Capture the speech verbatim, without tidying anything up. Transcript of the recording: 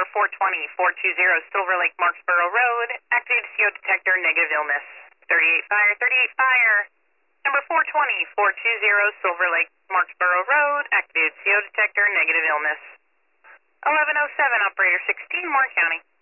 four twenty, four two zero, Silver Lake, Marksboro Road. Activated C O detector, negative illness. thirty-eight fire, thirty-eight fire. Number four twenty, four two zero, Silver Lake, Marksboro Road. Activated C O detector, negative illness. eleven oh seven, operator sixteen, Moore County.